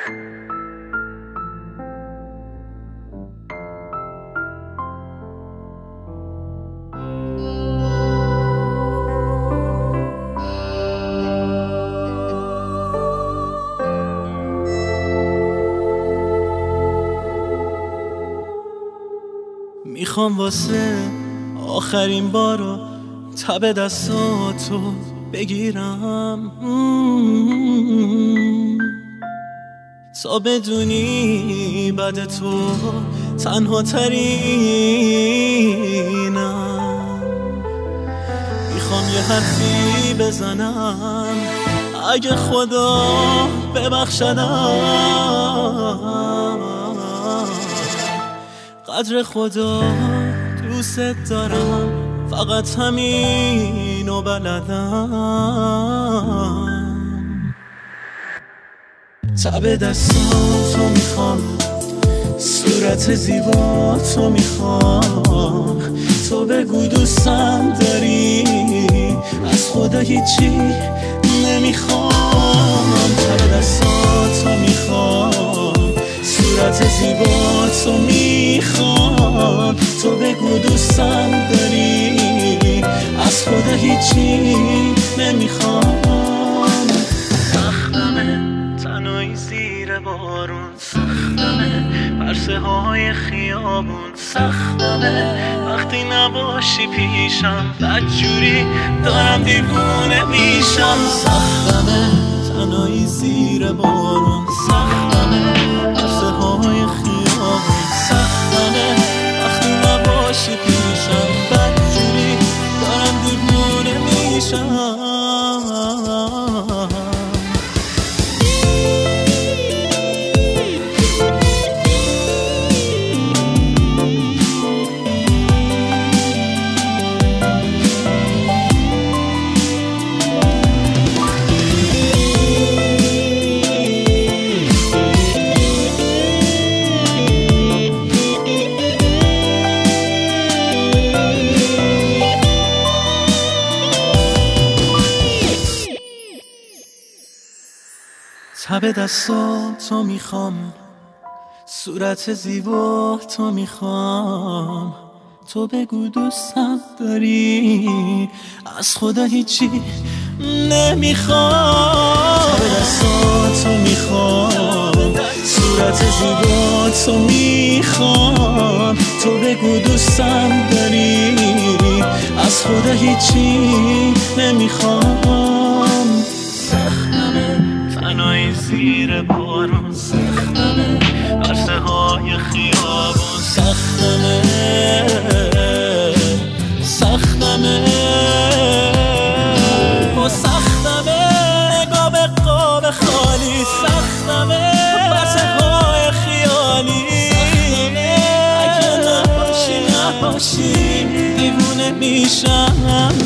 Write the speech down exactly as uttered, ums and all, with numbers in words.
میخوام واسه آخرین بارو تب دستاتو بگیرم تا بدونی بعد تو تنها ترینم. میخوام یه حرفی بزنم اگه خدا ببخشدم، قدر خدا دوست دارم، فقط همینو بلدم. تب دستاتو میخوام، صورت زیباتو میخوام، تو بگو دوستم داری، از خدا هیچی نمیخوام. تب دستاتو میخوام، صورت زیباتو میخوام، تو بگو دوستم داری، از خدا هیچی نمیخوام. سختمه تنهایی زیر بارون، سختمه پرسه های خیابون، سختمه وقتی نباشی پیشم، بدجوری دارم دیوونه میشم. سختمه تنهایی زیر بارون، سختمه پرسه های خیابون، سختمه وقتی نباشی پیشم، بدجوری دارم دیوونه میشم. تب دستاتو میخوام، صورت زیبا تو میخوام، تو بگو دوستم داری، از خدا هیچی نمیخوام. تب دستاتو میخوام، صورت زیبا تو میخوام، تو بگو دوستم داری، از خدا هیچی نمیخوام. تنهایی زیر بارون، سختمه عرصه های خیابون، سختمه سختمه و سختمه نگاه به قاب خالی، سختمه عرصه های خیالی، سختمه اگه نباشی نباشی دیوونه میشم.